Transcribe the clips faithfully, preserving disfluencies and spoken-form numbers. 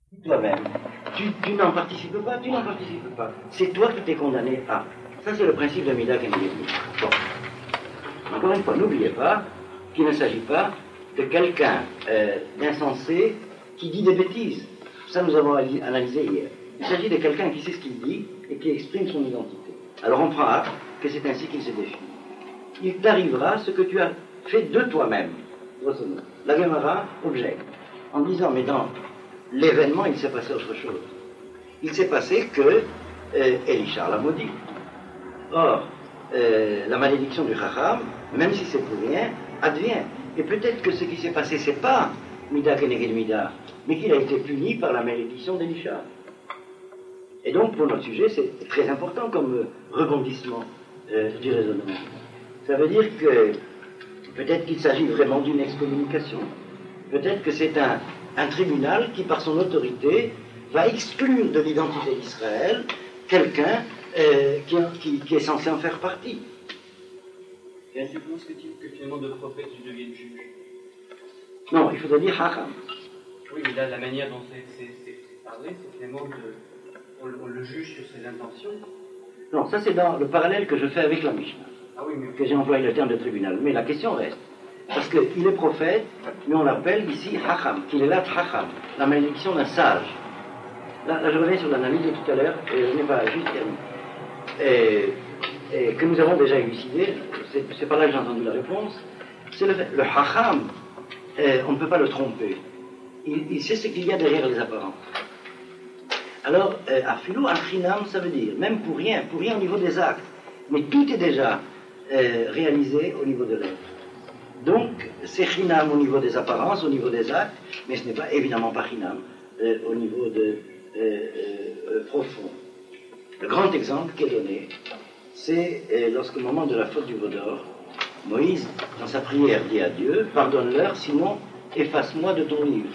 toi-même. Tu, tu n'en participes pas, tu n'en participes pas. C'est toi qui t'es condamné à. Ça, c'est le principe de Mida Keneged Mida. Bon. Encore une fois, n'oubliez pas qu'il ne s'agit pas de quelqu'un euh, d'insensé qui dit des bêtises. Ça, nous avons analysé hier. Il s'agit de quelqu'un qui sait ce qu'il dit et qui exprime son identité. Alors on prend acte que c'est ainsi qu'il se définit. Il t'arrivera ce que tu as fait de toi-même. La Gemara objecte en disant, mais dans l'événement, il s'est passé autre chose. Il s'est passé que euh, Elisha l'a maudit. Or, euh, la malédiction du Chacham, même si c'est pour rien, advient. Et peut-être que ce qui s'est passé, c'est pas Mida Keneged Mida, mais qu'il a été puni par la malédiction d'Elisha. Et donc, pour notre sujet, c'est très important comme euh, rebondissement euh, du raisonnement. Ça veut dire que peut-être qu'il s'agit vraiment d'une excommunication. Peut-être que c'est un, un tribunal qui, par son autorité, va exclure de l'identité d'Israël quelqu'un euh, qui, qui, qui est censé en faire partie. Et tu penses que, que finalement de prophète tu deviennes juge? Non, il faudrait dire Hacham. Oui, mais là, la manière dont c'est parlé, c'est finalement de... On, on le juge sur ses intentions. Non, ça c'est dans le parallèle que je fais avec la Mishnah. Ah oui, mais... Que j'ai employé le terme de tribunal. Mais la question reste. Parce qu'il est prophète, mais on l'appelle ici Hacham, qu'il est là Hacham, la malédiction d'un sage. Là, là je reviens sur l'analyse de tout à l'heure, et je n'ai pas juste terminé. Et, et que nous avons déjà élucidé, c'est pas là que j'ai entendu la réponse, c'est le, le Hacham, euh, on ne peut pas le tromper. Il, il sait ce qu'il y a derrière les apparences. Alors, euh, Afilou Al-Chinam, ça veut dire, même pour rien, pour rien au niveau des actes, mais tout est déjà euh, réalisé au niveau de l'être. Donc, c'est Chinam au niveau des apparences, au niveau des actes, mais ce n'est pas évidemment pas Chinam euh, au niveau de, euh, euh, profond. Le grand exemple qui est donné, c'est euh, lorsqu'au moment de la faute du veau d'or, Moïse, dans sa prière, dit à Dieu, pardonne-leur, sinon efface-moi de ton livre.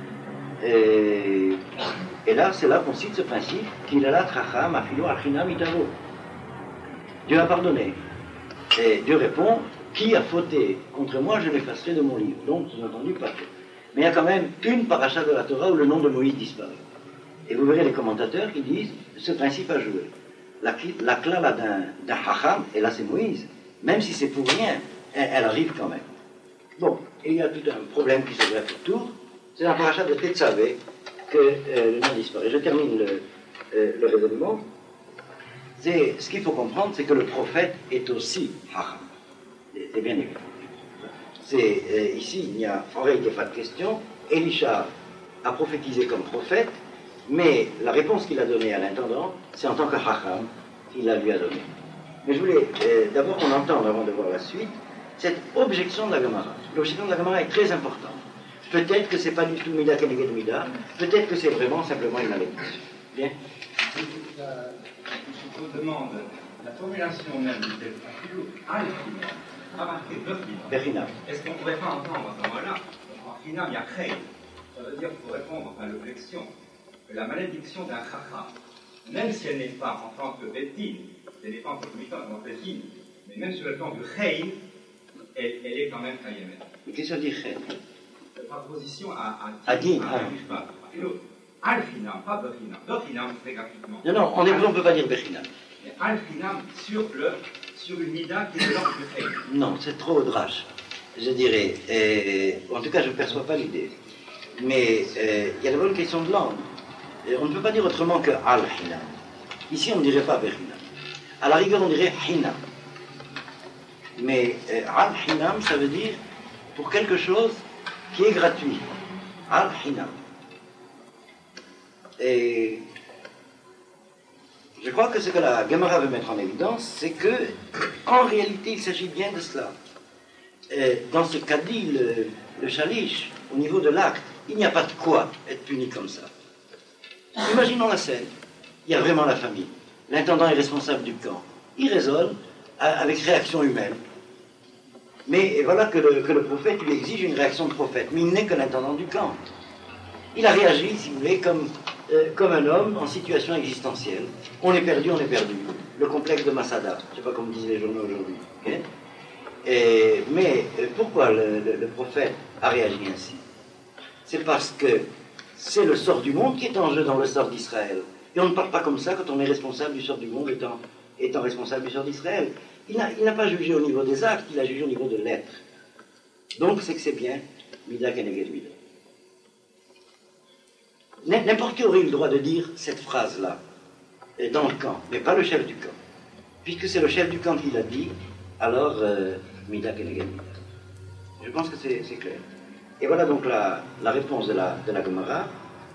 Et, et là, c'est là qu'on cite ce principe, qu'il a la tracham, afilo, achinam, itavo. Dieu a pardonné. Et Dieu répond, qui a fauté contre moi, je l'effacerai de mon livre. Donc, sous-entendu, pas fait. Mais il y a quand même une paracha de la Torah où le nom de Moïse disparaît. Et vous verrez les commentateurs qui disent, ce principe a joué. La, la klala d'un hacham, et là c'est Moïse, même si c'est pour rien, elle, elle arrive quand même. Bon, et il y a tout un problème qui se greffe autour. C'est la paracha de Tetzavé que euh, le nom disparaît. Je termine le, euh, le raisonnement. Ce qu'il faut comprendre, c'est que le prophète est aussi hacham. C'est bien évident. C'est, euh, ici, il n'y a en réalité pas de question. Elisha a prophétisé comme prophète, mais la réponse qu'il a donnée à l'intendant, c'est en tant que hacham qu'il la lui a donnée. Mais je voulais euh, d'abord qu'on entende, avant de voir la suite, cette objection de la Gemara. L'objection de la Gemara est très importante. Peut-être que c'est pas du tout Mida Keneged Mida, peut-être que c'est vraiment simplement une malédiction. Bien. Je vous demande, la formulation même du texte, Al-Chinam, a marqué Bechina. Est-ce qu'on ne pourrait pas entendre à ce moment-là, en Chinam, il y a Khay, ça veut dire, pour répondre à l'objection, que la malédiction d'un Chacham, même si elle n'est pas en tant que Betin, elle n'est pas en tant que Betin, mais même sur le plan du Khay, elle, elle est quand même Kayemet. Mais qu'est-ce que ça dit Khay? Par opposition à Adin. Al-Chinam, pas Bechinam. Bechinam, c'est gratuitement. Non, non, en hébreu, on ne peut pas dire Bechinam. Mais Al-Chinam sur, sur une mida qui est de l'ordre du Khay. Non, c'est trop drache, je dirais. Et, en tout cas, je ne perçois pas l'idée. Mais euh, il y a d'abord une question de langue. Et on ne peut pas dire autrement que Al-Chinam. Ici, on ne dirait pas Bechinam. À la rigueur, on dirait Hinam. Mais euh, Al-Hinam, ça veut dire pour quelque chose qui est gratuit. Al-Hinam. Et je crois que ce que la Gemara veut mettre en évidence, c'est que, en réalité, il s'agit bien de cela. Et dans ce qu'a dit le, le Shalish, au niveau de l'acte, il n'y a pas de quoi être puni comme ça. Imaginons la scène. Il y a vraiment la famille. L'intendant est responsable du camp. Il raisonne avec réaction humaine. Mais voilà que le, que le prophète lui exige une réaction de prophète. Mais il n'est que l'intendant du camp. Il a réagi, si vous voulez, comme, euh, comme un homme en situation existentielle. On est perdu, on est perdu. Le complexe de Masada. Je ne sais pas comment disent les journaux aujourd'hui. Okay? Et, mais euh, pourquoi le, le, le prophète a réagi ainsi? C'est parce que c'est le sort du monde qui est en jeu dans le sort d'Israël. Et on ne parle pas comme ça quand on est responsable du sort du monde étant, étant responsable du sort d'Israël. Il n'a, il n'a pas jugé au niveau des actes, il a jugé au niveau de l'être. Donc c'est que c'est bien, Mida Keneged Mida. N'importe qui aurait eu le droit de dire cette phrase-là dans le camp, mais pas le chef du camp. Puisque c'est le chef du camp qui l'a dit, alors euh, Mida Keneged Mida. Je pense que c'est, c'est clair. Et voilà donc la, la réponse de la, de la Gemara.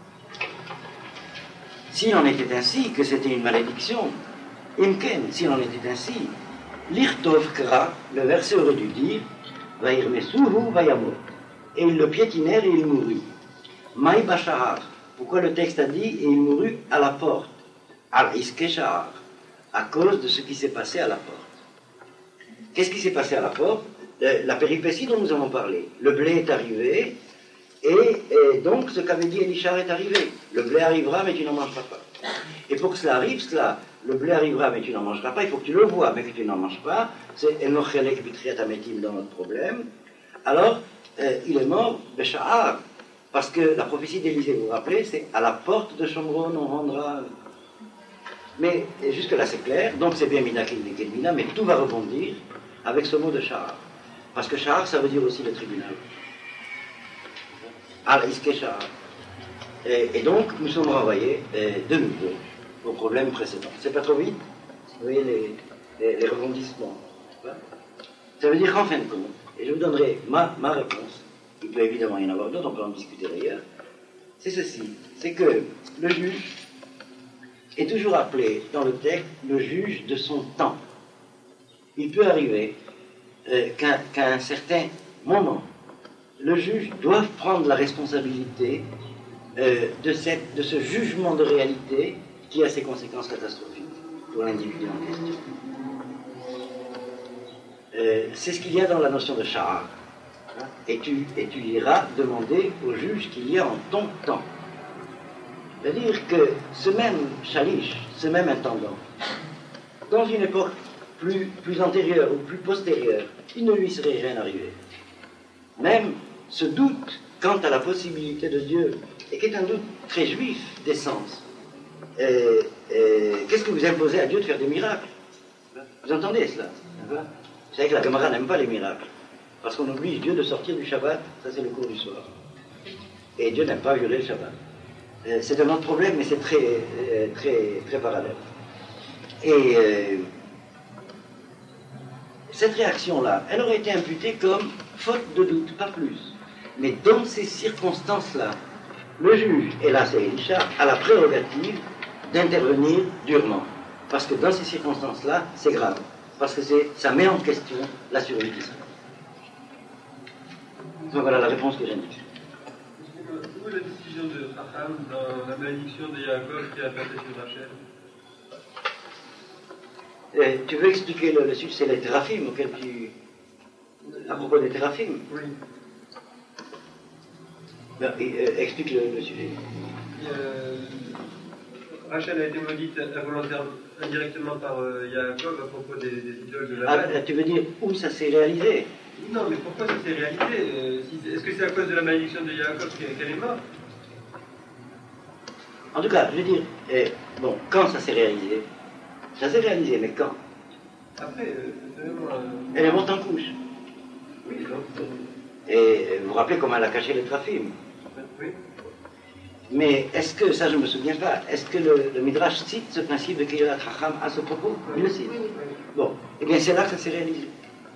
S'il en était ainsi, que c'était une malédiction, Imken, s'il en était ainsi, l'Irtov Kra, le verset aurait dû dire, Vairmesuhu Vayamot. Et ils le piétinèrent et il mourut. Maï Bashahar. Pourquoi le texte a dit, et il mourut à la porte, Al-Iskeshahar, à cause de ce qui s'est passé à la porte. Qu'est-ce qui s'est passé à la porte? La péripétie dont nous avons parlé. Le blé est arrivé, et, et donc ce qu'avait dit Elishar est arrivé. Le blé arrivera, mais tu n'en mangeras pas. Et pour que cela arrive, cela, le blé arrivera, mais tu n'en mangeras pas, il faut que tu le vois, mais que tu n'en manges pas. C'est Enochelek Bitriat Ametim dans notre problème. Alors, euh, il est mort, Besha'ar, parce que la prophétie d'Élisée, vous vous rappelez, c'est à la porte de Shomron, on rendra. Mais jusque-là, c'est clair, donc c'est bien Mina Kelmina, mais tout va rebondir avec ce mot de Sha'ar. Parce que Sha'ar, ça veut dire aussi le tribunal. Al-Iske Sha'ar. Et, et donc, nous sommes renvoyés euh, de nouveau au problème précédent. C'est pas trop vite? Vous voyez les, les, les rebondissements. Ça veut dire qu'en fin de compte, et je vous donnerai ma, ma réponse, il peut évidemment y en avoir d'autres, on peut en discuter d'ailleurs, c'est ceci, c'est que le juge est toujours appelé dans le texte le juge de son temps. Il peut arriver euh, qu'à, qu'à un certain moment, le juge doit prendre la responsabilité euh, de, cette, de ce jugement de réalité qui a ses conséquences catastrophiques pour l'individu en question. Euh, c'est ce qu'il y a dans la notion de Sha'ar. Et tu, et tu iras demander au juge qu'il y a en ton temps. C'est-à-dire que ce même Shalish, ce même intendant, dans une époque plus, plus antérieure ou plus postérieure, il ne lui serait rien arrivé. Même ce doute quant à la possibilité de Dieu, et qui est un doute très juif d'essence, euh, euh, qu'est-ce que vous imposez à Dieu de faire des miracles? Vous entendez cela? Vous savez que la Gemara n'aime pas les miracles, parce qu'on oblige Dieu de sortir du Shabbat, ça c'est le cours du soir. Et Dieu n'aime pas violer le Shabbat. Euh, c'est un autre problème, mais c'est très, euh, très, très parallèle. Et euh, cette réaction-là, elle aurait été imputée comme faute de doute, pas plus. Mais dans ces circonstances-là, le juge, et là c'est Elisha, a la prérogative d'intervenir durement. Parce que dans ces circonstances-là, c'est grave. Parce que c'est, ça met en question la survie d'Israël. Donc voilà la réponse que j'ai dit. Où est la décision de Chacham dans la malédiction de Yaakov qui a porté sur Rachel? Euh, tu veux expliquer le, le sujet, c'est les téraphim auquel tu... À propos des téraphim? Oui. Ben, euh, explique le, le sujet. Euh, Rachel a été maudite involontairement, indirectement par euh, Yaakov à propos des, des idoles de la Ah, ben, tu veux dire où ça s'est réalisé? Non, mais pourquoi ça s'est réalisé? euh, si, Est-ce que c'est à cause de la malédiction de Yaakov qu'elle est morte? En tout cas, je veux dire, eh, bon, quand ça s'est réalisé? Ça s'est réalisé, mais quand? Après, euh, euh, Elle est morte en couche. oui, donc, euh, Et vous vous rappelez comment elle a caché les téraphim? oui. Mais est-ce que, ça je ne me souviens pas, est-ce que le, le Midrash cite ce principe de Kirat Chacham à ce propos? Il le cite. Bon, eh bien c'est là que ça s'est réalisé.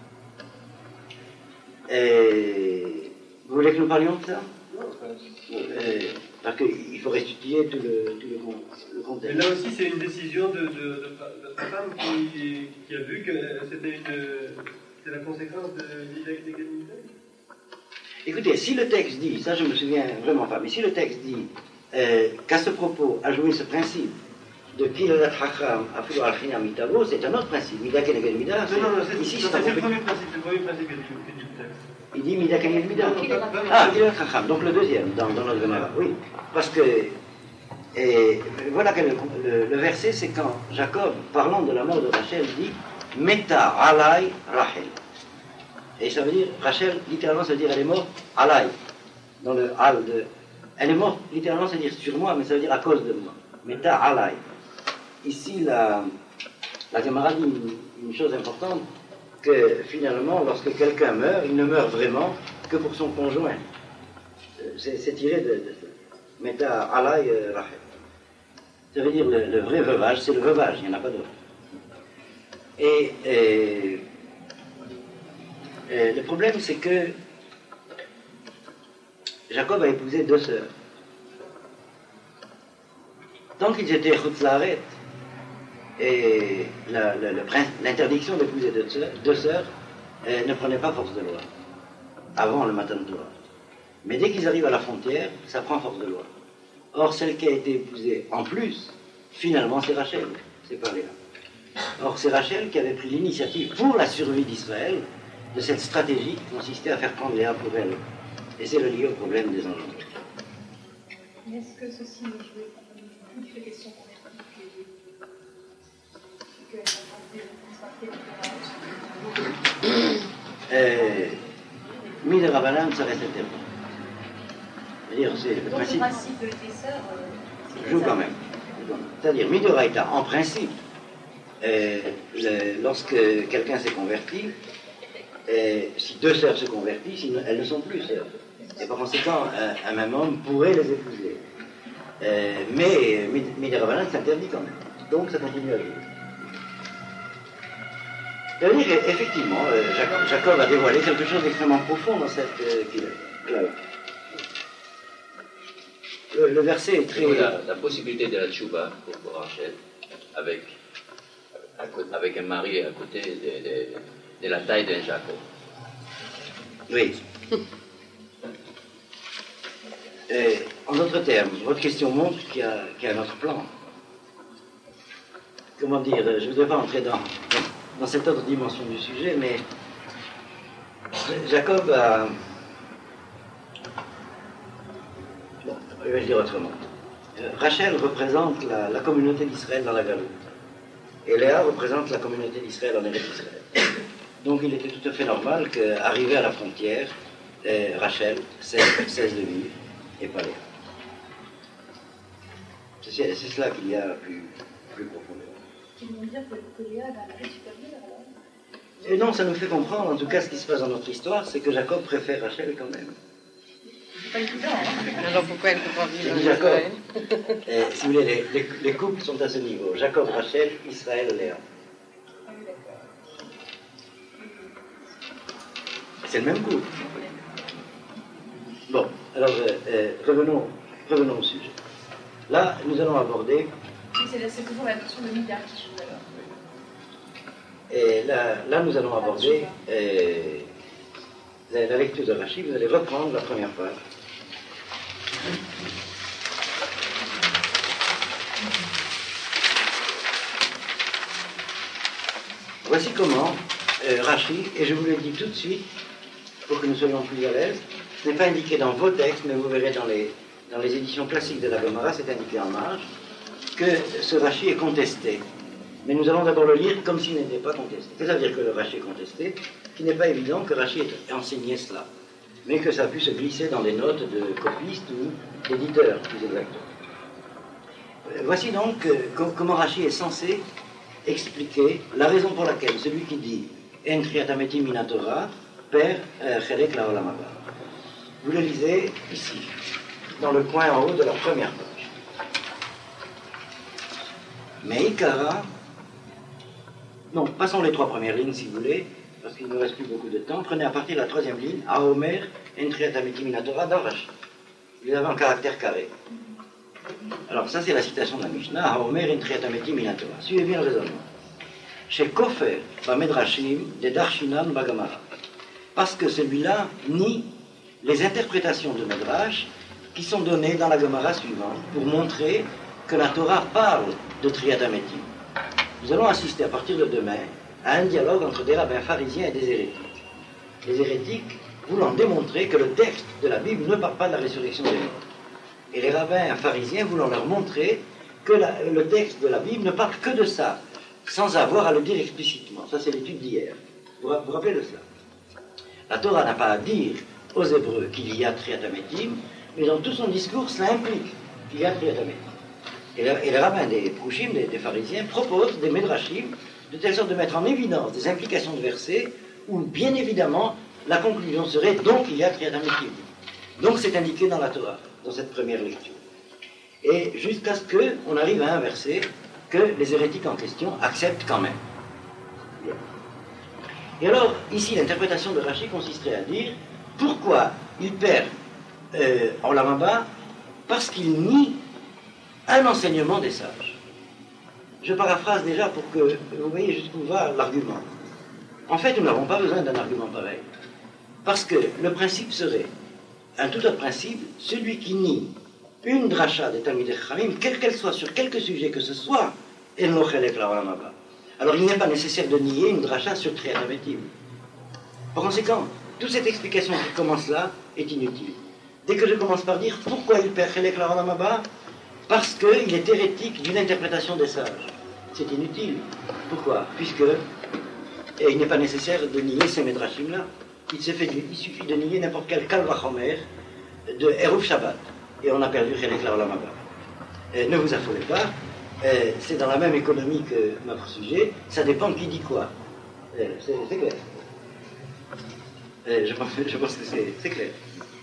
Et vous voulez que nous parlions de ça? euh, Parce qu'il faut restituer tout le, tout le, le contexte. Mais là aussi, c'est une décision de, de, de, de sa femme qui, qui a vu que c'était une, c'est la conséquence de l'idée d'égalité. Écoutez, si le texte dit, ça je me souviens vraiment pas, mais si le texte dit euh, qu'à ce propos a joué ce principe de Kirat Chacham Afilu Al-Chinam Mitavo, c'est un autre principe. Mida Keneged Mida. Non, non, non, c'est, ici, c'est, c'est, c'est le premier principe, c'est le premier principe que dit le texte. Il dit Mida Keneged Mida. Ah, Kirat Chacham, donc le deuxième dans, dans notre Gemara, oui. Parce que, et voilà que le, le, le verset, c'est quand Jacob, parlant de la mort de Rachel, dit Meta Alay Rachel. Et ça veut dire, Rachel, littéralement, ça veut dire elle est morte, alay, dans le al de Elle est morte, littéralement, ça veut dire sur moi, mais ça veut dire à cause de moi. Meta alay. Ici, la, la Gemara dit une, une chose importante, que finalement, lorsque quelqu'un meurt, il ne meurt vraiment que pour son conjoint. C'est, c'est tiré de, de Meta alay euh, Rachel. Ça veut dire le, le vrai veuvage, c'est le veuvage, il n'y en a pas d'autre. Et, et, et le problème, c'est que Jacob a épousé deux sœurs. Tant qu'ils étaient Chutzlaret, et la, la, la, l'interdiction d'épouser deux sœurs, deux sœurs euh, ne prenait pas force de loi, avant le Matan Torah. Mais dès qu'ils arrivent à la frontière, ça prend force de loi. Or, celle qui a été épousée en plus, finalement, c'est Rachel, c'est pas Léa. Or, c'est Rachel qui avait pris l'initiative pour la survie d'Israël de cette stratégie qui consistait à faire prendre Léa pour elle. Et c'est le lié au problème des engendres. Mais est-ce que ceci ne jouait pas toutes les questions qu'on a posées que euh, mis de Rabbanan, ça reste interdit. C'est-à-dire, c'est le donc principe. Le principe de l'épaisseur euh, joue quand même. C'est-à-dire, Midoraïta, en principe, euh, le, lorsque quelqu'un s'est converti, euh, si deux sœurs se convertissent, elles ne sont plus sœurs. Et par conséquent, un, un même homme pourrait les épouser. Euh, mais Midirabanan s'interdit quand même. Donc ça continue à jouer. C'est-à-dire, effectivement, euh, Jacob, Jacob a dévoilé quelque chose d'extrêmement profond dans cette euh, là. Le, le verset est très... La, la possibilité de la tchouba pour, pour Rachel, avec, avec un mari à côté de, de, de la taille d'un Jacob. Oui. Et, en d'autres termes, votre question montre qu'il y a, qu'il y a un autre plan. Comment dire, je ne voudrais pas entrer dans, dans cette autre dimension du sujet, mais Jacob a... Bon, je vais le dire autrement. Rachel représente la, la communauté d'Israël dans la Galoute. Et Léa représente la communauté d'Israël en Eretz Israël. Donc il était tout à fait normal qu'arrivé à la frontière, euh, Rachel cesse, cesse de vivre et pas Léa. C'est, c'est cela qu'il y a plus, plus profondément. Ils vont dire que, que Léa va la supérieure alors. Et non, ça nous fait comprendre, en tout cas ce qui se passe dans notre histoire, c'est que Jacob préfère Rachel quand même. C'est pas évident. Hein. Alors pourquoi elle ne peut pas vivre C'est Jacob. Et, si vous voulez, les, les, les couples sont à ce niveau. Jacob, Rachel, Israël, Léa. Ah oui, d'accord. C'est le même couple. Bon, alors euh, euh, revenons, revenons au sujet. Là, nous allons aborder... Oui, c'est, c'est toujours la notion de Midah qui joue alors. Et là, là nous allons aborder euh, la, la lecture de Rachid. Vous allez reprendre la première page. Voici comment euh, Rachid, et je vous le dis tout de suite, pour que nous soyons plus à l'aise, ce n'est pas indiqué dans vos textes, mais vous verrez dans les, dans les éditions classiques de la Gemara, c'est indiqué en marge, que ce Rachid est contesté. Mais nous allons d'abord le lire comme s'il n'était pas contesté. C'est-à-dire que le Rachid est contesté, qu'il n'est pas évident que Rachid ait enseigné cela, mais que ça a pu se glisser dans des notes de copistes ou d'éditeurs, plus exactement. Voici donc euh, comment Rachid est censé expliquer la raison pour laquelle celui qui dit « En triatameti minatora » perd Chelek la Olam Haba. Vous le lisez ici, dans le coin en haut de la première page. Mais Ikara, non, passons les trois premières lignes si vous voulez, parce qu'il ne reste plus beaucoup de temps. Prenez à partir de la troisième ligne, Aomer, Entriatamiti Minatora, dans Rachid. Vous avez un caractère carré. Alors, ça, c'est la citation de la Mishnah, Aomer, Entriatamiti Minatora. Suivez bien le raisonnement. Chez Kofer, Bamedrashim, de Darshinan Bagamara. Parce que celui-là nie les interprétations de Medrash qui sont données dans la Gemara suivante pour montrer que la Torah parle de Triatamétim. Nous allons assister à partir de demain à un dialogue entre des rabbins pharisiens et des hérétiques. Les hérétiques voulant démontrer que le texte de la Bible ne parle pas de la résurrection des morts. Et les rabbins pharisiens voulant leur montrer que la, le texte de la Bible ne parle que de ça, sans avoir à le dire explicitement. Ça, c'est l'étude d'hier. Vous vous, vous rappelez de cela? La Torah n'a pas à dire aux Hébreux qu'il y a Triatamétim. mais dans tout son discours, cela implique qu'il y a Kriyat HaMetim. Et, le, et les rabbins des Prouchim, des, des pharisiens, proposent des Midrashim de telle sorte de mettre en évidence des implications de versets où, bien évidemment, la conclusion serait donc il y a Kriyat HaMetim. Donc c'est indiqué dans la Torah, dans cette première lecture. Et jusqu'à ce qu'on arrive à un verset que les hérétiques en question acceptent quand même. Bien. Et alors, ici, l'interprétation de Rashi consisterait à dire pourquoi il perd euh, en Lamaba parce qu'il nie un enseignement des sages. Je paraphrase déjà pour que vous voyez jusqu'où va l'argument. En fait, nous n'avons pas besoin d'un argument pareil. Parce que le principe serait, un tout autre principe, celui qui nie une dracha des Talmidei Chachamim, quelle qu'elle soit, sur quelque sujet que ce soit, elle no chelek la'olam haba. Alors il n'est pas nécessaire de nier une dracha sur Kriyat HaMetim. Par conséquent, toute cette explication qui commence là est inutile. Dès que je commence par dire pourquoi il perd chelek la'olam haba, parce qu'il est hérétique d'une interprétation des sages. C'est inutile. Pourquoi? Puisque et il n'est pas nécessaire de nier ces Midrashim-là. Il, il suffit de nier n'importe quel Kal Vachomer de Eruv Shabbat. Et on a perdu Chelek la'olam haba. Ne vous affolez pas. Euh, c'est dans la même économie que notre sujet. Ça dépend de qui dit quoi. Euh, c'est, c'est clair. Euh, je, pense, je pense que c'est, c'est clair.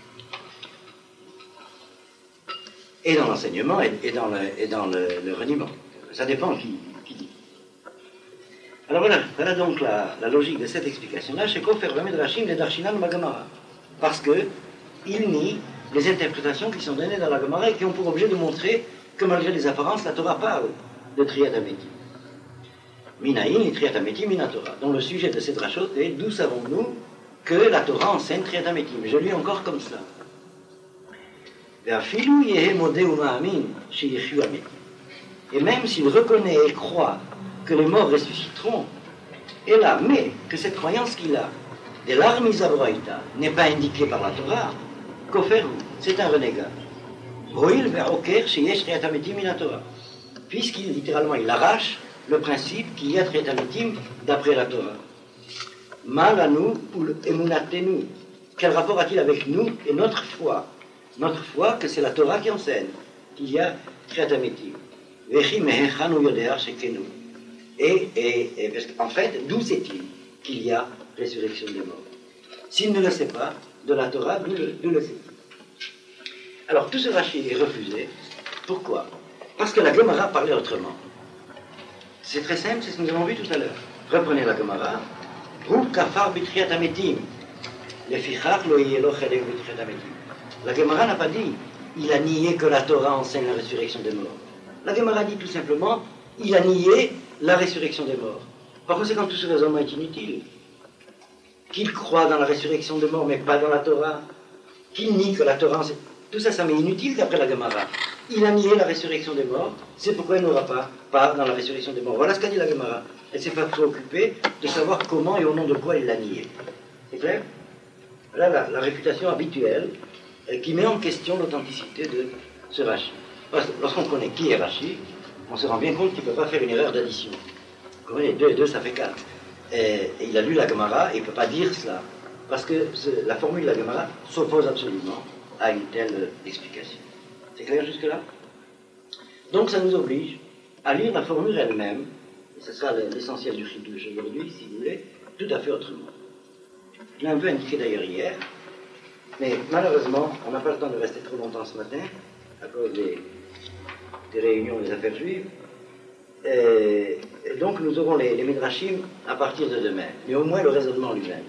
Et dans l'enseignement et, et dans, le, et dans le, le reniement. Ça dépend qui, qui dit. Alors voilà, voilà donc la, la logique de cette explication-là. Chez Kofer Midrashim de Darshinan Magamara. Parce que il nie les interprétations qui sont données dans la Gemara et qui ont pour objet de montrer que malgré les apparences, la Torah parle de Kriyat HaMetim. Minaïn et Kriyat HaMetim mina Torah. Donc le sujet de cette drachot est d'où savons-nous que la Torah enseigne Kriyat HaMetim. Je lis encore comme cela. Et même s'il reconnaît et croit que les morts ressusciteront, et là, mais que cette croyance qu'il a de l'armizabroïta n'est pas indiquée par la Torah, Koferu, c'est un renégat. Puisqu'il, littéralement, il arrache le principe qu'il y a Kriyat HaMetim d'après la Torah. Malanu ou emunatenu. Quel rapport a-t-il avec nous et notre foi? Notre foi que c'est la Torah qui enseigne qu'il y a Kriyat HaMetim. Et, et, et parce qu'en fait, d'où sait-il qu'il y a résurrection des morts? S'il ne le sait pas, de la Torah, d'où le, d'où le sait-il? Alors, tout ce Rashi est refusé. Pourquoi? Parce que la Gemara parlait autrement. C'est très simple, c'est ce que nous avons vu tout à l'heure. Reprenez la Gemara. La Gemara n'a pas dit il a nié que la Torah enseigne la résurrection des morts. La Gemara dit tout simplement il a nié la résurrection des morts. Par conséquent, tout ce raisonnement est inutile. Qu'il croit dans la résurrection des morts, mais pas dans la Torah. Qu'il nie que la Torah enseigne. Tout ça, ça m'est inutile d'après la Gemara. Il a nié la résurrection des morts, c'est pourquoi il n'aura pas part dans la résurrection des morts. Voilà ce qu'a dit la Gemara. Elle s'est pas préoccupée de savoir comment et au nom de quoi il l'a nié. C'est clair? Voilà la, la réfutation habituelle euh, qui met en question l'authenticité de ce Rashi. Parce que lorsqu'on connaît qui est Rashi, on se rend bien compte qu'il ne peut pas faire une erreur d'addition. Vous comprenez, deux et deux, ça fait quatre. Et, et il a lu la Gemara et il ne peut pas dire cela. Parce que ce, la formule de la Gemara s'oppose absolument à une telle explication. C'est clair jusque-là? Donc ça nous oblige à lire la formule elle-même, et ce sera l'essentiel du chidouche aujourd'hui, si vous voulez, tout à fait autrement. Je l'ai un peu indiqué d'ailleurs hier, mais malheureusement, on n'a pas le temps de rester trop longtemps ce matin, à cause des, des réunions des affaires juives. Et, et donc nous aurons les, les Midrashim à partir de demain, mais au moins le raisonnement lui-même.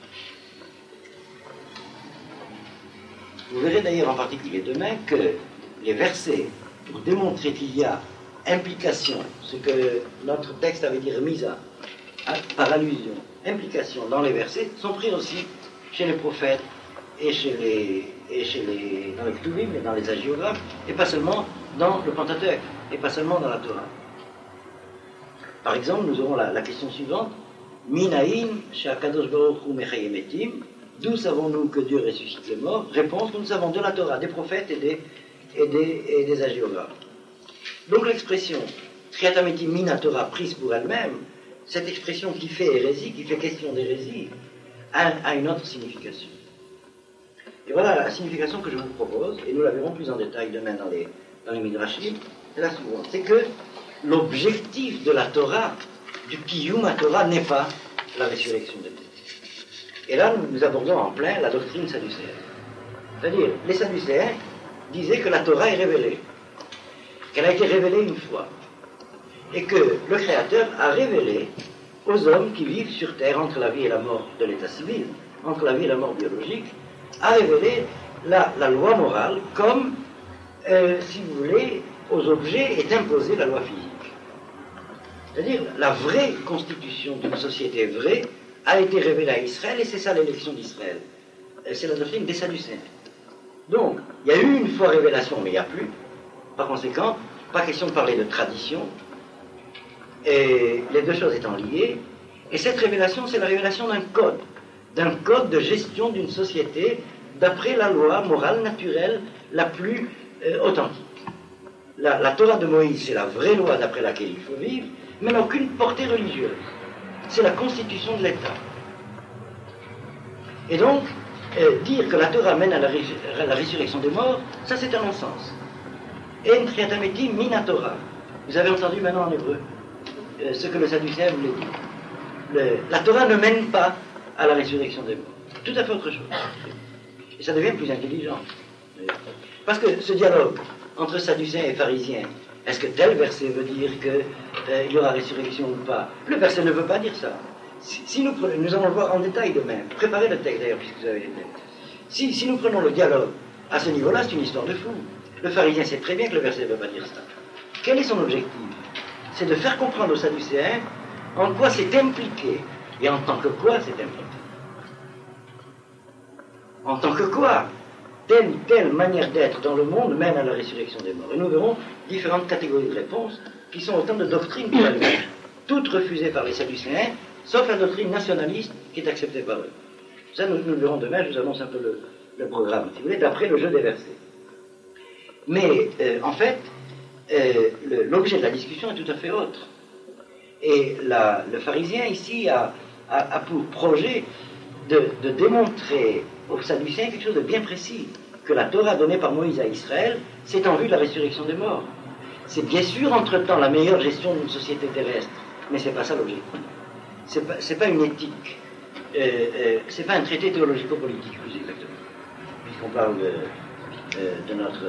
Vous verrez d'ailleurs en particulier demain que les versets, pour démontrer qu'il y a implication, ce que notre texte avait dit remisa, par allusion, implication dans les versets, sont pris aussi chez les prophètes et chez les, et chez les dans les Ktuvim et dans les hagiographes, et pas seulement dans le Pentateuque, et pas seulement dans la Torah. Par exemple, nous aurons la, la question suivante. Minaïn, she'akadosh baruch hu mechayem etim. D'où savons-nous que Dieu ressuscite les morts? Réponse, nous savons de la Torah, des prophètes et des, et des, et des hagiographes. Donc l'expression Kriyat HaMetim mina Torah prise pour elle-même, cette expression qui fait hérésie, qui fait question d'hérésie, a, a une autre signification. Et voilà la signification que je vous propose, et nous la verrons plus en détail demain dans les, dans les Midrashim, c'est la suivante, c'est que l'objectif de la Torah, du Kiyum à Torah, n'est pas la résurrection des morts. Et là, nous, nous abordons en plein la doctrine sadducéenne. C'est-à-dire, les sadducéens disaient que la Torah est révélée, qu'elle a été révélée une fois, et que le Créateur a révélé aux hommes qui vivent sur terre entre la vie et la mort de l'état civil, entre la vie et la mort biologique, a révélé la, la loi morale comme, euh, si vous voulez, aux objets est imposée la loi physique. C'est-à-dire, la vraie constitution d'une société vraie a été révélée à Israël, et c'est ça l'élection d'Israël. C'est la doctrine des Sadducéens. Donc, il y a eu une fois révélation, mais il n'y a plus. Par conséquent, pas question de parler de tradition, et les deux choses étant liées. Et cette révélation, c'est la révélation d'un code, d'un code de gestion d'une société d'après la loi morale naturelle la plus euh, authentique. La, la Torah de Moïse, c'est la vraie loi d'après laquelle il faut vivre, mais n'a aucune portée religieuse. C'est la constitution de l'État. Et donc, euh, dire que la Torah mène à la, rés à la résurrection des morts, ça c'est un non-sens. En triatameti mina Torah. Vous avez entendu maintenant en hébreu euh, ce que le Sadducéen voulait dire. Le, la Torah ne mène pas à la résurrection des morts. Tout à fait autre chose. Et ça devient plus intelligent. Parce que ce dialogue entre Sadducéens et pharisiens, est-ce que tel verset veut dire qu'il euh, y aura résurrection ou pas? Le verset ne veut pas dire ça. Si, si nous, prenons, nous allons le voir en détail demain. Préparez le texte d'ailleurs, puisque vous avez les textes. Si, si nous prenons le dialogue à ce niveau-là, c'est une histoire de fou. Le pharisien sait très bien que le verset ne veut pas dire ça. Quel est son objectif? C'est de faire comprendre aux Sadducéens en quoi c'est impliqué, et en tant que quoi c'est impliqué. En tant que quoi telle ou telle manière d'être dans le monde mène à la résurrection des morts. Et nous verrons différentes catégories de réponses qui sont autant de doctrines pour elles-mêmes, toutes refusées par les Sadducéens, sauf la doctrine nationaliste qui est acceptée par eux. Ça, nous, nous le verrons demain, je vous annonce un peu le, le programme, si vous voulez, d'après le jeu des versets. Mais, euh, en fait, euh, l'objet de la discussion est tout à fait autre. Et la, le pharisien, ici, a, a, a pour projet de, de démontrer aux Sadducéens quelque chose de bien précis, que la Torah donnée par Moïse à Israël, c'est en vue de la résurrection des morts. C'est bien sûr, entre-temps, la meilleure gestion d'une société terrestre, mais c'est pas ça l'objectif. C'est pas, c'est pas une éthique, euh, euh, c'est pas un traité théologico-politique, plus exactement, puisqu'on parle de, euh, de notre...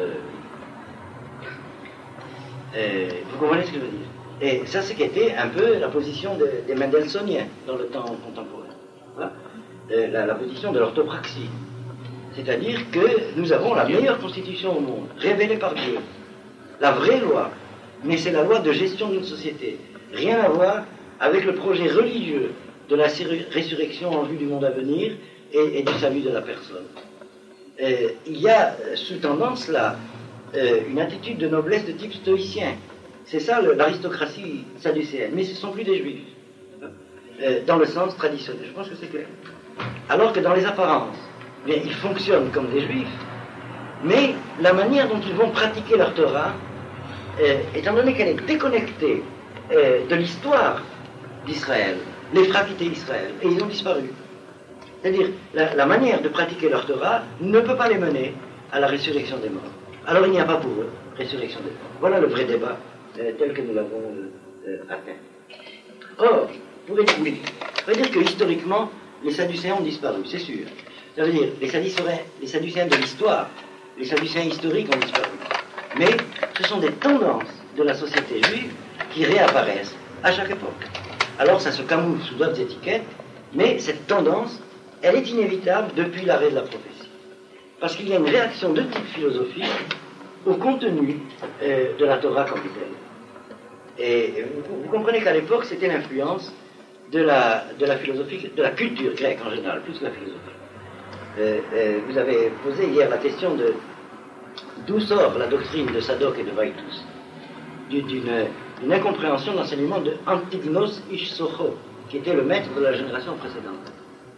Euh, vous comprenez ce que je veux dire? Et ça, c'est qu'était un peu la position de, des Mendelssohniens dans le temps contemporain. Voilà. La, la position de l'orthopraxie. C'est-à-dire que nous avons la meilleure constitution au monde, révélée par Dieu. La vraie loi, mais c'est la loi de gestion d'une société. Rien à voir avec le projet religieux de la résurrection en vue du monde à venir et, et du salut de la personne. Euh, il y a sous tendance là euh, une attitude de noblesse de type stoïcien. C'est ça l'aristocratie sadducéenne, mais ce ne sont plus des juifs, euh, dans le sens traditionnel. Je pense que c'est clair. Alors que dans les apparences, bien, ils fonctionnent comme des juifs, mais la manière dont ils vont pratiquer leur Torah, euh, étant donné qu'elle est déconnectée euh, de l'histoire d'Israël, les fera quitter Israël, et ils ont disparu. C'est-à-dire, la, la manière de pratiquer leur Torah ne peut pas les mener à la résurrection des morts. Alors il n'y a pas pour eux résurrection des morts. Voilà le vrai débat euh, tel que nous l'avons euh, atteint. Or, pour pourrait dire, oui, on pourrait dire que historiquement, les Sadducéens ont disparu, c'est sûr. Ça veut dire, les Sadducéens, les Sadducéens de l'histoire, les Sadducéens historiques ont disparu. Mais ce sont des tendances de la société juive qui réapparaissent à chaque époque. Alors ça se camoufle sous d'autres étiquettes, mais cette tendance, elle est inévitable depuis l'arrêt de la prophétie. Parce qu'il y a une réaction de type philosophique au contenu euh, de la Torah comme telle. Et vous, vous comprenez qu'à l'époque, c'était l'influence de la, de la philosophie, de la culture grecque en général, plus que la philosophie. Euh, euh, vous avez posé hier la question de d'où sort la doctrine de Sadoc et de Vaïtus, d'une, d'une incompréhension de l'enseignement de Antignos Ish Socho, qui était le maître de la génération précédente.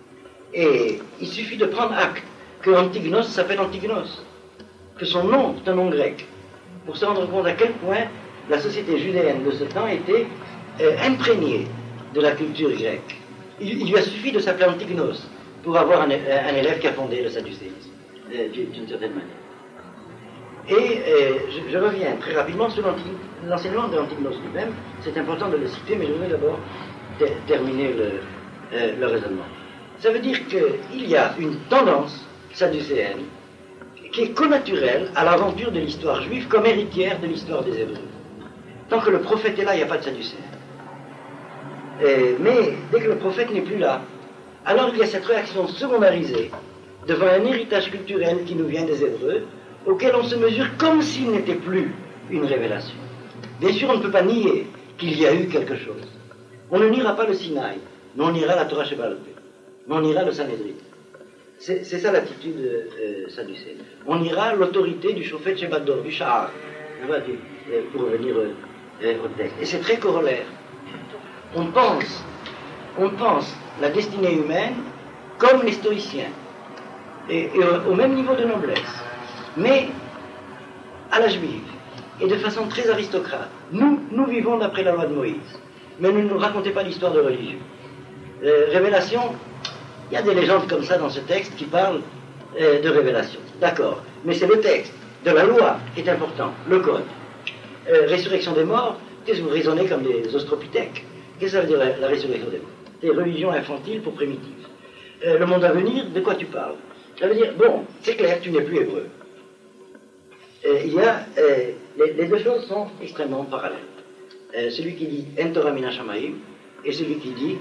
Et il suffit de prendre acte que Antignos s'appelle Antignos, que son nom est un nom grec, pour se rendre compte à quel point la société judéenne de ce temps était euh, imprégnée de la culture grecque. Il, il lui a suffi de s'appeler Antignos pour avoir un, un élève qui a fondé le sadducéisme. euh, d'une certaine manière. Et euh, je, je reviens très rapidement sur l'enseignement de l'Antignos lui-même. C'est important de le citer, mais je voudrais d'abord ter terminer le, euh, le raisonnement. Ça veut dire qu'il y a une tendance sadducéenne qui est connaturelle à l'aventure de l'histoire juive comme héritière de l'histoire des Hébreux. Tant que le prophète est là, il n'y a pas de sadducéen. Euh, mais dès que le prophète n'est plus là, alors il y a cette réaction secondarisée devant un héritage culturel qui nous vient des Hébreux, auquel on se mesure comme s'il n'était plus une révélation. Bien sûr, on ne peut pas nier qu'il y a eu quelque chose. On ne niera pas le Sinaï, mais on niera la Torah Sheba'al Peh, mais on niera le Sanhédrin. C'est ça l'attitude euh, sadducéenne. On niera l'autorité du Shofet Shebador, du Sha'ar, pour revenir euh, au texte. Et c'est très corollaire. On pense, on pense la destinée humaine comme les stoïciens, et, et au, au même niveau de noblesse, mais à la juive, et de façon très aristocrate. Nous, nous vivons d'après la loi de Moïse, mais ne nous racontez pas l'histoire de religion. Euh, révélation, il y a des légendes comme ça dans ce texte qui parlent euh, de révélation. D'accord, mais c'est le texte de la loi qui est important, le code. Euh, résurrection des morts, qu'est-ce que vous raisonnez comme des ostropithèques? Qu'est-ce que ça veut dire la, la résurrection des morts? Des religions infantiles pour primitives. Euh, le monde à venir, de quoi tu parles? Ça veut dire, bon, c'est clair, tu n'es plus hébreu. Euh, il y a, euh, les, les deux choses sont extrêmement parallèles. Euh, celui qui dit En Torah mina Shamaim et celui qui dit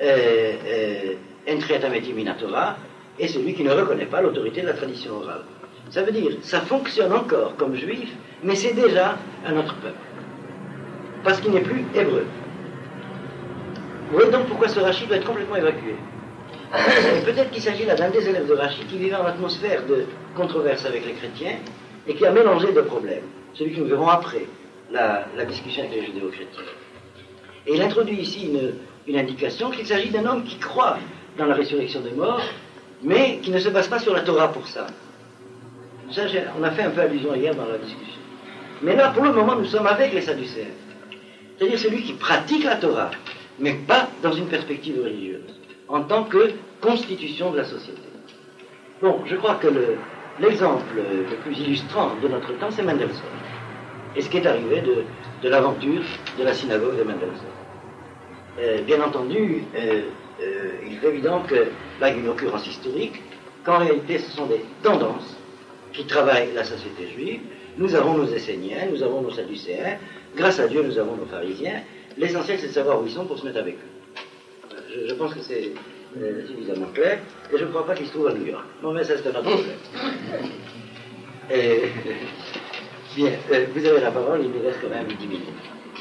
En Triat Ameti mina Torah et celui qui ne reconnaît pas l'autorité de la tradition orale. Ça veut dire, ça fonctionne encore comme juif, mais c'est déjà un autre peuple. Parce qu'il n'est plus hébreu. Vous voyez donc pourquoi ce Rashi doit être complètement évacué. Peut-être qu'il s'agit là d'un des élèves de Rashi qui vivait en atmosphère de controverse avec les chrétiens et qui a mélangé deux problèmes. Celui que nous verrons après la, la discussion avec les judéo-chrétiens. Et il introduit ici une, une indication qu'il s'agit d'un homme qui croit dans la résurrection des morts, mais qui ne se base pas sur la Torah pour ça. Ça, on a fait un peu allusion hier dans la discussion. Mais là, pour le moment, nous sommes avec les Sadducéens. C'est-à-dire celui qui pratique la Torah, mais pas dans une perspective religieuse, en tant que constitution de la société. Bon, je crois que l'exemple le, le plus illustrant de notre temps, c'est Mendelssohn. Et ce qui est arrivé de, de l'aventure de la synagogue de Mendelssohn. Euh, bien entendu, euh, euh, il est évident que là, il y a une occurrence historique, qu'en réalité, ce sont des tendances qui travaillent la société juive. Nous avons nos Esséniens, nous avons nos Sadducéens, grâce à Dieu, nous avons nos pharisiens. L'essentiel, c'est de savoir où ils sont pour se mettre avec eux. Je, je pense que c'est euh, suffisamment clair, et je ne crois pas qu'ils se trouvent à New York. Non, mais ça, c'est un autre problème. Et, bien, euh, vous avez la parole, il nous reste quand même dix minutes.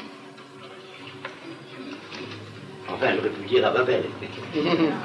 Enfin, j'aurais pu dire à Babel. Oui.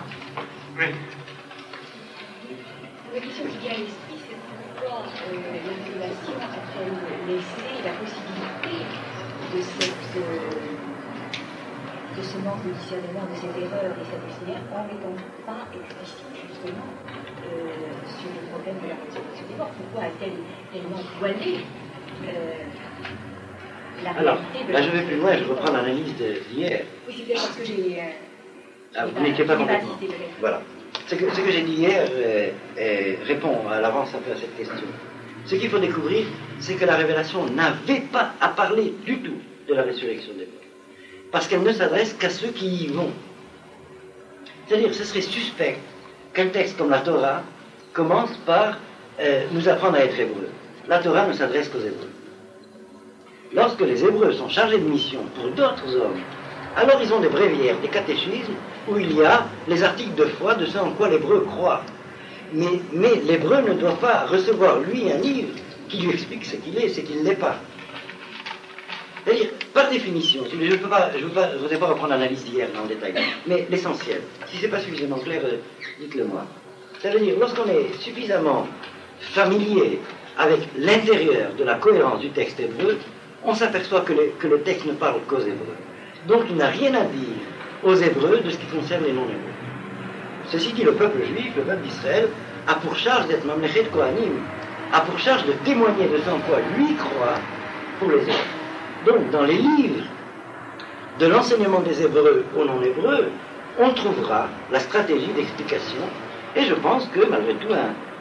La question qui vient à l'esprit, c'est pourquoi euh, l'inviolation a-t-elle laissé la possibilité de, cette, euh, de ce manque de discernement, de cette erreur des Sadducéens, en n'étant pas explicite justement euh, sur le problème de la résurrection des morts? Pourquoi a-t-elle tellement voilé euh, la Alors, réalité de là, la je vais plus loin, je reprends l'analyse d'hier. Oui, c'est parce que j'ai... Euh, ah, vous n'étiez pas complètement. Voilà. Ce que, ce que j'ai dit hier euh, euh, répond à l'avance un peu à cette question. Ce qu'il faut découvrir, c'est que la révélation n'avait pas à parler du tout de la résurrection des morts. Parce qu'elle ne s'adresse qu'à ceux qui y vont. C'est-à-dire, ce serait suspect qu'un texte comme la Torah commence par euh, nous apprendre à être hébreux. La Torah ne s'adresse qu'aux Hébreux. Lorsque les Hébreux sont chargés de mission pour d'autres hommes, alors ils ont des bréviaires, des catéchismes, où il y a les articles de foi de ce en quoi l'Hébreu croit. Mais, mais l'Hébreu ne doit pas recevoir, lui, un livre qui lui explique ce qu'il est, ce qu'il n'est pas. C'est-à-dire, par définition, je ne peux pas, je ne voudrais pas reprendre l'analyse d'hier en détail, mais l'essentiel, si ce n'est pas suffisamment clair, dites-le moi. Ça veut dire, lorsqu'on est suffisamment familier avec l'intérieur de la cohérence du texte hébreu, on s'aperçoit que, que le texte ne parle qu'aux Hébreux. Donc il n'a rien à dire aux Hébreux de ce qui concerne les non-Hébreux. Ceci dit, le peuple juif, le peuple d'Israël, a pour charge d'être Mamlechet Kohanim, a pour charge de témoigner de ce en quoi lui croit pour les autres. Donc dans les livres de l'enseignement des Hébreux aux non-Hébreux, on trouvera la stratégie d'explication, et je pense que malgré tout un,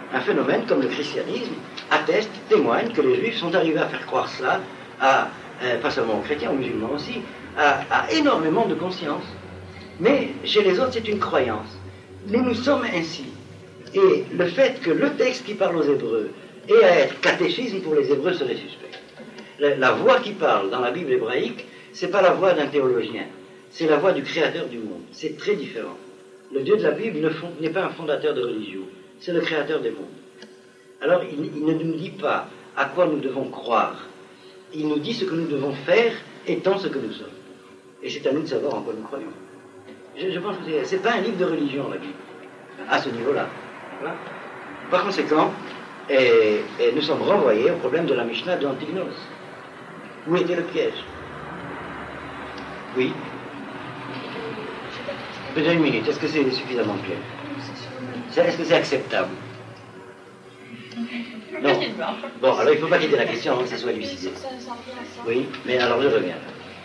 un phénomène comme le christianisme atteste, témoigne que les juifs sont arrivés à faire croire cela, à, euh, pas seulement aux chrétiens, aux musulmans aussi, à, à énormément de conscience. Mais chez les autres, c'est une croyance. Nous nous sommes ainsi. Et le fait que le texte qui parle aux Hébreux ait à être catéchisme pour les Hébreux serait suspect. La, la voix qui parle dans la Bible hébraïque, c'est pas la voix d'un théologien, c'est la voix du Créateur du monde. C'est très différent. Le Dieu de la Bible n'est pas un fondateur de religion, c'est le Créateur des mondes. Alors il, il ne nous dit pas à quoi nous devons croire, il nous dit ce que nous devons faire étant ce que nous sommes. Et c'est à nous de savoir en quoi nous croyons. Je, je pense que c'est, c'est pas un livre de religion, la Bible, à ce niveau-là. Voilà. Par conséquent, et, et nous sommes renvoyés au problème de la Mishnah d'Antignos. Où était le piège? Oui. Peut-être une minute. Est-ce que c'est suffisamment clair? Est-ce que c'est acceptable? Non. Bon, alors il ne faut pas quitter la question avant que ça soit élucidé. Oui, mais alors je reviens.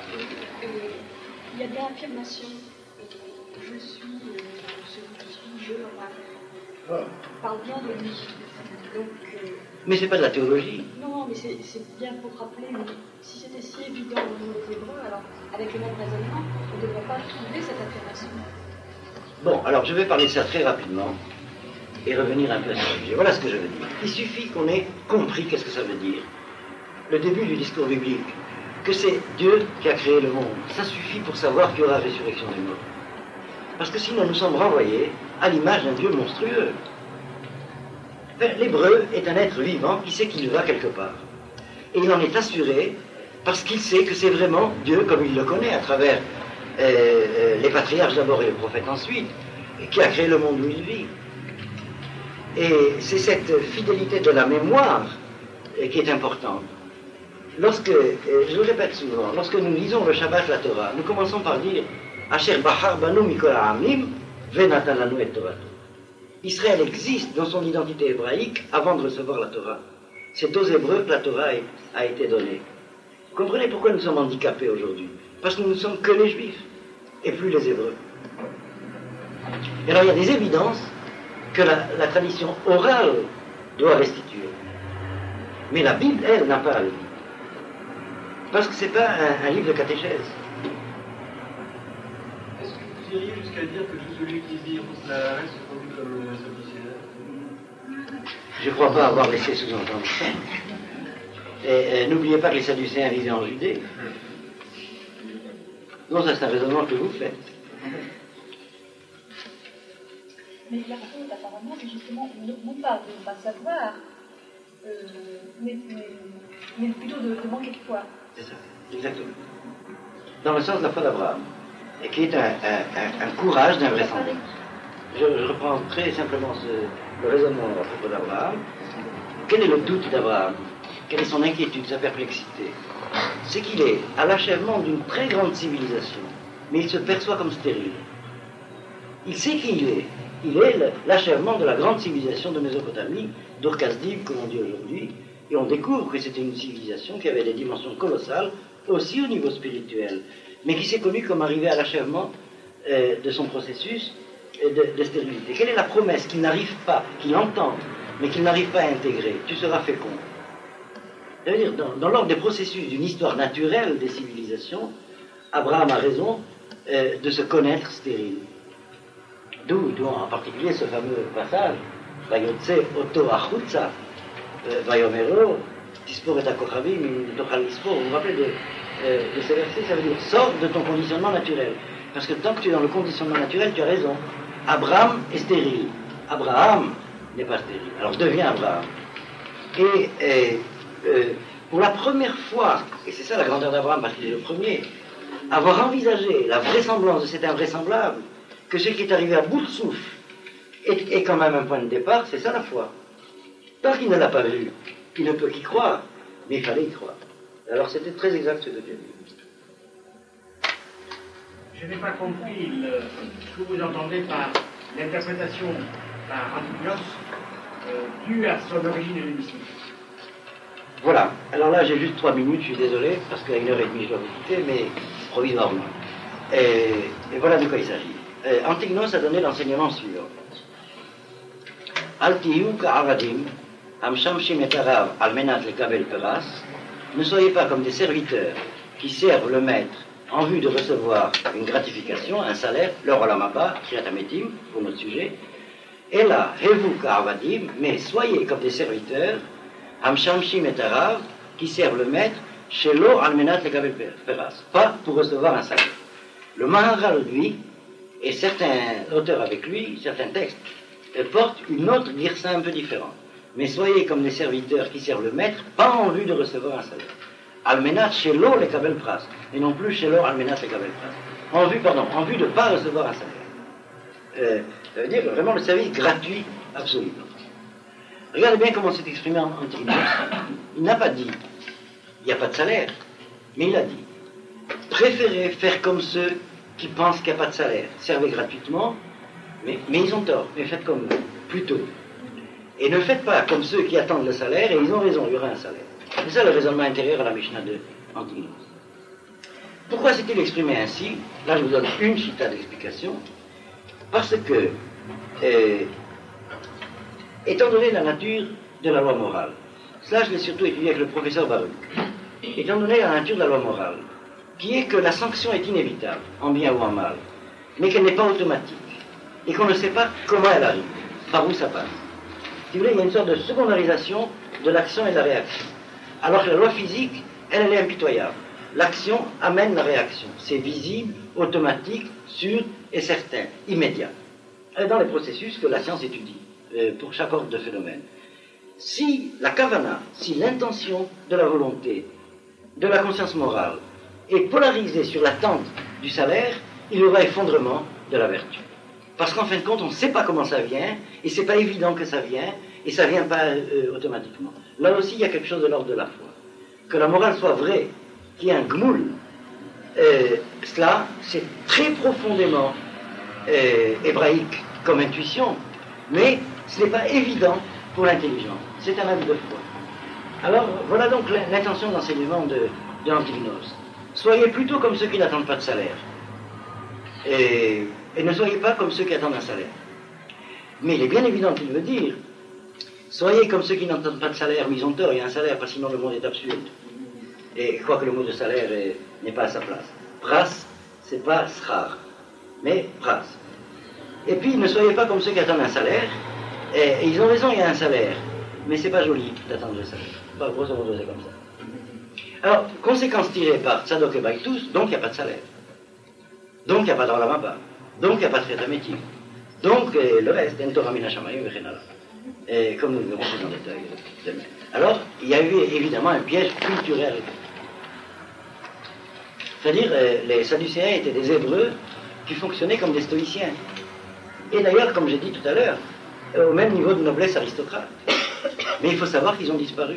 Il y a bien l'affirmation je suis celui qui suis, je parle bien de lui. Donc, euh, mais c'est pas de la théologie. Non, mais c'est, c'est bien pour rappeler, mais si c'était si évident au niveau des Hébreux, alors avec le même raisonnement, on ne devrait pas trouver cette affirmation. Bon, alors je vais parler de ça très rapidement et revenir un peu à ce sujet. Voilà ce que je veux dire. Il suffit qu'on ait compris qu'est-ce que ça veut dire. Le début du discours biblique, que c'est Dieu qui a créé le monde. Ça suffit pour savoir qu'il y aura résurrection des morts. Parce que sinon nous sommes renvoyés à l'image d'un Dieu monstrueux. L'Hébreu est un être vivant qui sait qu'il va quelque part. Et il en est assuré parce qu'il sait que c'est vraiment Dieu comme il le connaît à travers euh, euh, les patriarches d'abord et les prophètes ensuite, qui a créé le monde où il vit. Et c'est cette fidélité de la mémoire euh, qui est importante. Lorsque, euh, je le répète souvent, lorsque nous lisons le Shabbat, la Torah, nous commençons par dire Asher Bahar Banu Mikol Ha'amim Venatan Lanu et Torato. Israël existe dans son identité hébraïque avant de recevoir la Torah. C'est aux Hébreux que la Torah a été donnée. Vous comprenez pourquoi nous sommes handicapés aujourd'hui? Parce que nous ne sommes que les Juifs et plus les Hébreux. Et alors il y a des évidences que la, la tradition orale doit restituer. Mais la Bible, elle, n'a pas à le dire. Parce que ce n'est pas un, un livre de catéchèse. Est-ce que vous iriez jusqu'à dire que tout celui qui vit la reste se conduit comme un sadducéen? Je ne crois pas avoir laissé sous-entendre ça. Et, et n'oubliez pas que les Sadducéens vivaient en Judée. Non, ça c'est un raisonnement que vous faites. Mais la faute, apparemment, c'est justement non pas de ne pas savoir, euh, mais, mais, mais plutôt de, de manquer de foi. C'est ça, exactement. Dans le sens de la foi d'Abraham, et qui est un, un, un, un courage d'invraisemblance. Je, je reprends très simplement ce, le raisonnement à propos d'Abraham. Quel est le doute d'Abraham? Quelle est son inquiétude, sa perplexité? C'est qu'il est à l'achèvement d'une très grande civilisation, mais il se perçoit comme stérile. Il sait qui il est. Il est l'achèvement de la grande civilisation de Mésopotamie, d'Ur-Kasdim, comme on dit aujourd'hui, et on découvre que c'était une civilisation qui avait des dimensions colossales, aussi au niveau spirituel, mais qui s'est connue comme arrivée à l'achèvement euh, de son processus de, de stérilité. Quelle est la promesse qu'il n'arrive pas, qu'il entend, mais qu'il n'arrive pas à intégrer? Tu seras fécond. C'est-à-dire, dans, dans l'ordre des processus d'une histoire naturelle des civilisations, Abraham a raison euh, de se connaître stérile. D'où, d'où en particulier ce fameux passage, Vayotse Oto Achutza, Vayomero, Tispor et Akochavim, Tochal Ispor. Vous vous rappelez de, euh, de ces versets? Ça veut dire sors de ton conditionnement naturel. Parce que tant que tu es dans le conditionnement naturel, tu as raison. Abraham est stérile. Abraham n'est pas stérile. Alors deviens Abraham. Et, et euh, pour la première fois, et c'est ça la grandeur d'Abraham parce qu'il est le premier, avoir envisagé la vraisemblance de cet invraisemblable, que ce qui est arrivé à bout de souffle est, est quand même un point de départ, c'est ça la foi. Tant qu'il ne l'a pas vu, il ne peut qu'y croire, mais il fallait y croire. Alors c'était très exact ce que j'ai dit. Je n'ai pas compris le, ce que vous entendez par l'interprétation par Antignos euh, due à son origine hellénistique. Voilà. Alors là, j'ai juste trois minutes, je suis désolé, parce qu'à une heure et demie, je dois vous quitter, mais provisoirement. Et, et voilà de quoi il s'agit. Euh, Antignos a donné l'enseignement suivant. Al tiyu ka'avadim, hamshamshim et arav al menat lekabel peras. Ne soyez pas comme des serviteurs qui servent le maître en vue de recevoir une gratification, un salaire, le olamaba, Kriyat Hametim, pour notre sujet. Et là, hevu ka'avadim, mais soyez comme des serviteurs, hamshamshim et arav, qui servent le maître, chez l'eau al menat lekabel peras, pas pour recevoir un salaire. Le Maharal, lui, et certains auteurs avec lui, certains textes, portent une autre girsa un peu différente. Mais soyez comme des serviteurs qui servent le maître, pas en vue de recevoir un salaire. Almenat chez l'eau les kabel pras, et non plus chez l'eau almenat les kabel pras. En vue, pardon, en vue de ne pas recevoir un salaire. Euh, ça veut dire vraiment le service gratuit, absolument. Regardez bien comment c'est exprimé en Antiquinos. Il n'a pas dit, il n'y a pas de salaire, mais il a dit, préférez faire comme ceux qui pensent qu'il n'y a pas de salaire. Servez gratuitement, mais, mais ils ont tort, mais faites comme eux, plutôt. Et ne faites pas comme ceux qui attendent le salaire, et ils ont raison, il y aura un salaire. C'est ça le raisonnement intérieur à la Mishnah de Antiquinos. Pourquoi s'est-il exprimé ainsi? Là, je vous donne une chita d'explication. Parce que, euh, étant donné la nature de la loi morale, cela je l'ai surtout étudié avec le professeur Baruch, étant donné la nature de la loi morale, qui est que la sanction est inévitable, en bien ou en mal, mais qu'elle n'est pas automatique, et qu'on ne sait pas comment elle arrive, par où ça passe. Si vous voulez, il y a une sorte de secondarisation de l'action et de la réaction. Alors que la loi physique, elle, elle est impitoyable. L'action amène la réaction. C'est visible, automatique, sûr et certain, immédiat. Elle est dans les processus que la science étudie, euh, pour chaque ordre de phénomène. Si la kavana, si l'intention de la volonté, de la conscience morale, est polarisée sur l'attente du salaire, il y aura effondrement de la vertu. Parce qu'en fin de compte, on ne sait pas comment ça vient, et c'est pas évident que ça vient, et ça ne vient pas euh, automatiquement. Là aussi, il y a quelque chose de l'ordre de la foi. Que la morale soit vraie, qu'il y ait un gmoul, euh, cela, c'est très profondément euh, hébraïque comme intuition, mais ce n'est pas évident pour l'intelligence. C'est un acte de foi. Alors, voilà donc l'intention d'enseignement de, de Antiquinos. Soyez plutôt comme ceux qui n'attendent pas de salaire. Et, et ne soyez pas comme ceux qui attendent un salaire. Mais il est bien évident qu'il veut dire, soyez comme ceux qui n'attendent pas de salaire, mais ils ont tort, il y a un salaire, parce que sinon le monde est absurde. Et je crois que le mot de salaire n'est pas à sa place. Pras, c'est pas srar, mais pras. Et puis, ne soyez pas comme ceux qui attendent un salaire, et, et ils ont raison, il y a un salaire, mais c'est pas joli d'attendre le salaire. Pas grosso modo, c'est comme ça. Alors, conséquence tirée par Tzadok et Baïtous, donc il n'y a pas de salaire. Donc il n'y a pas d'Olamaba. Donc il n'y a pas de Kriyat Hametim. Donc euh, le reste, en Torah Min Hashamayim Vechenala. Et comme nous le verrons plus en détail demain. Alors, il y a eu évidemment un piège culturel. C'est-à-dire, euh, les Sadducéens étaient des Hébreux qui fonctionnaient comme des stoïciens. Et d'ailleurs, comme j'ai dit tout à l'heure, euh, au même niveau de noblesse aristocrate. Mais il faut savoir qu'ils ont disparu.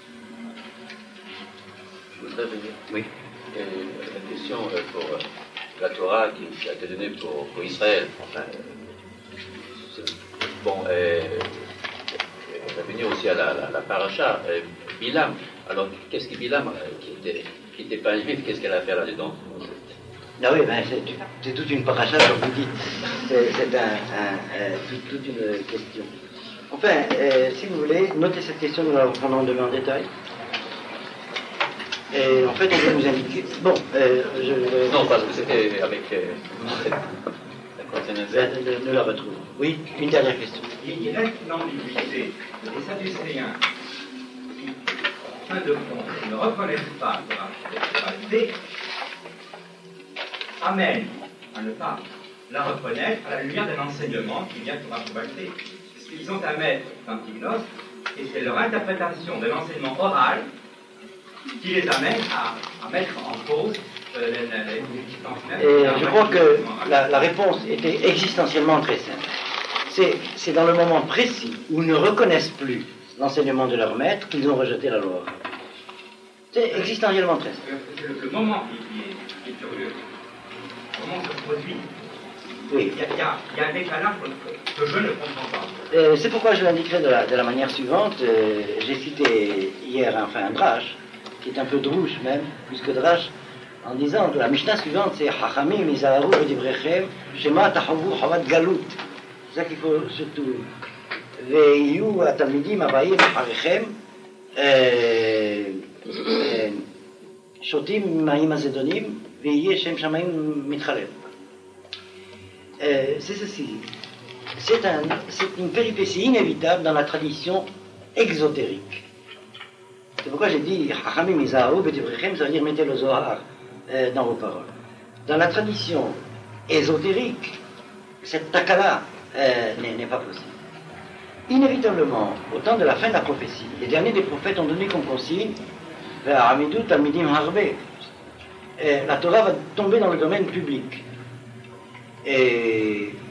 Je voudrais venir. Oui. Euh, la question euh, pour euh, la Torah qui a été donnée pour, pour Israël. Enfin, euh, bon, euh, on va venir aussi à la, la, la paracha. Euh, Bilam. Alors, qu'est-ce que Bilam, euh, qui était, qui n'était pas un juif, qu'est-ce qu'elle a à faire là-dedans? Ah oui, ben c'est, c'est toute une paracha, comme vous dites. C'est, c'est un, un, un, toute, toute une question. Enfin, euh, si vous voulez, notez cette question, nous la reprendrons demain en détail. Et en fait, on va vous indiquer. Bon, euh, je. Euh, non, parce que c'était avec. Euh, la consonance. Ben, nous la retrouvons. Oui, une dernière question. Il reste une ambiguïté. Les Sadducéens, qui, en fin de compte, ne reconnaissent pas la spiritualité, amènent à ne pas la reconnaître à la lumière d'un enseignement qui vient pour la probabilité. Ce qu'ils ont à mettre dans Antiquinos, et c'est leur interprétation de l'enseignement oral qui les amène à, à mettre en cause euh, l'existence même. Et je crois que la, la réponse était existentiellement très simple. C'est, c'est dans le moment précis où ils ne reconnaissent plus l'enseignement de leur maître qu'ils ont rejeté la loi. C'est existentiellement très simple. C'est le, le moment qui, qui, est, qui est curieux. Comment se produit. Oui. Il y a, il y a, il y a un décalage que je ne comprends pas. Euh, c'est pourquoi je l'indiquerai de la, de la manière suivante. Euh, j'ai cité hier enfin un drash, qui est un peu drouche même, plus que drash, en disant que la Mishnah suivante c'est Hachamim Izaharu V'Divrechem Shema Tahavu Havad Galut. C'est ça qu'il faut surtout ויהיו התלמידים הבאים אחריכם שותים מים הזדונים ויהיה שם שמיים מתחלף. C'est ceci. C'est un, c'est une péripétie inévitable dans la tradition exotérique. C'est pourquoi j'ai dit Hachamim Izahou B'Divrichem, ça veut dire mettez le Zohar euh, dans vos paroles. Dans la tradition ésotérique, cette takala euh, n'est, n'est pas possible. Inévitablement, au temps de la fin de la prophétie, les derniers des prophètes ont donné comme consigne vers Hamidou Talmidim Harbe. La Torah va tomber dans le domaine public. Et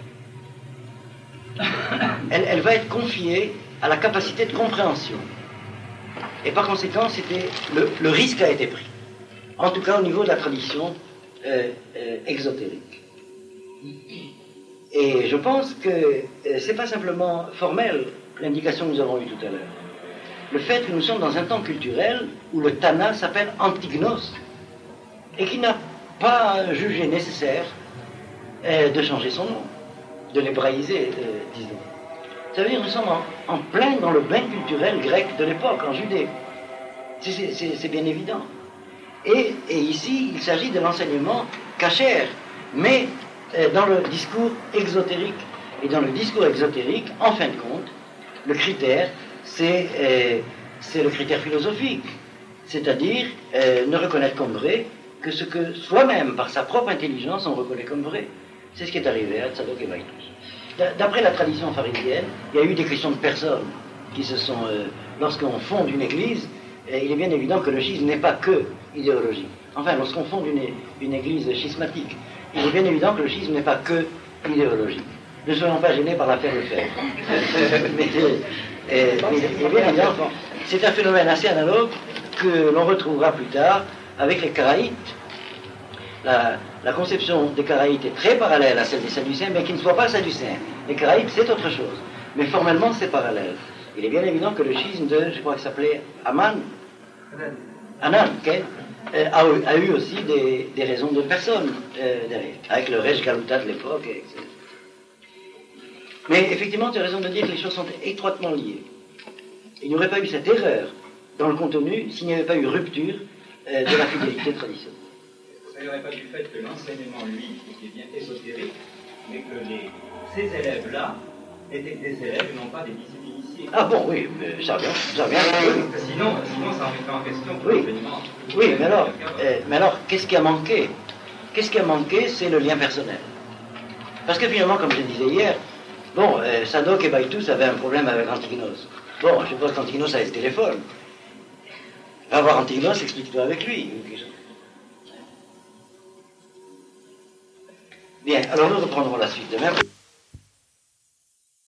elle, elle va être confiée à la capacité de compréhension. Et par conséquent, c'était le, le risque a été pris. En tout cas, au niveau de la tradition euh, euh, exotérique. Et je pense que euh, c'est pas simplement formel l'indication que nous avons eue tout à l'heure. Le fait que nous sommes dans un temps culturel où le Tana s'appelle Antignos et qui n'a pas jugé nécessaire euh, de changer son nom, de l'hébraïser, euh, disons. Ça veut dire que nous sommes en, en plein dans le bain culturel grec de l'époque, en Judée. C'est, c'est, c'est bien évident. Et, et ici, il s'agit de l'enseignement cachère, mais euh, dans le discours exotérique. Et dans le discours exotérique, en fin de compte, le critère, c'est, euh, c'est le critère philosophique. C'est-à-dire euh, ne reconnaître comme vrai que ce que soi-même, par sa propre intelligence, on reconnaît comme vrai. C'est ce qui est arrivé à Tzadok et Baïtous. D'après la tradition pharisienne, il y a eu des questions de personnes qui se sont... Euh, lorsqu'on fonde une église, euh, il est bien évident que le schisme n'est pas que idéologique. Enfin, lorsqu'on fonde une, une église schismatique, il est bien évident que le schisme n'est pas que idéologique. Ne soyons pas gênés par l'affaire Lefebvre. mais, euh, mais il est bien évident, c'est un phénomène assez analogue que l'on retrouvera plus tard avec les Karaïtes. La, la conception des Karaïtes est très parallèle à celle des Sadducéens, mais qui ne soit pas Sadducéens. Les Karaïtes, c'est autre chose. Mais formellement, c'est parallèle. Il est bien évident que le schisme de, je crois qu'il s'appelait Aman, Anan, okay, euh, a, a eu aussi des, des raisons de personnes euh, derrière, avec le Rej Galuta de l'époque, et cetera. Mais effectivement, tu as raison de dire que les choses sont étroitement liées. Il n'y aurait pas eu cette erreur dans le contenu s'il n'y avait pas eu rupture euh, de la fidélité traditionnelle. Ça n'y aurait pas du fait que l'enseignement, lui, était bien ésotérique, mais que les, ces élèves-là étaient des élèves et non pas des disciples initiés. Ah bon, oui, mais ça vient, ça vient. Oui. Sinon, sinon, ça remettrait en question pour oui. l'enseignement. Oui, mais alors, euh, mais alors, qu'est-ce qui a manqué? Qu'est-ce qui a manqué, c'est le lien personnel. Parce que finalement, comme je disais hier, bon, euh, Sadok et Baïtous avaient un problème avec Antignos. Bon, je suppose qu'Antignos a le téléphone. Va voir Antignos, explique-toi avec lui. Bien, alors nous reprendrons la suite demain.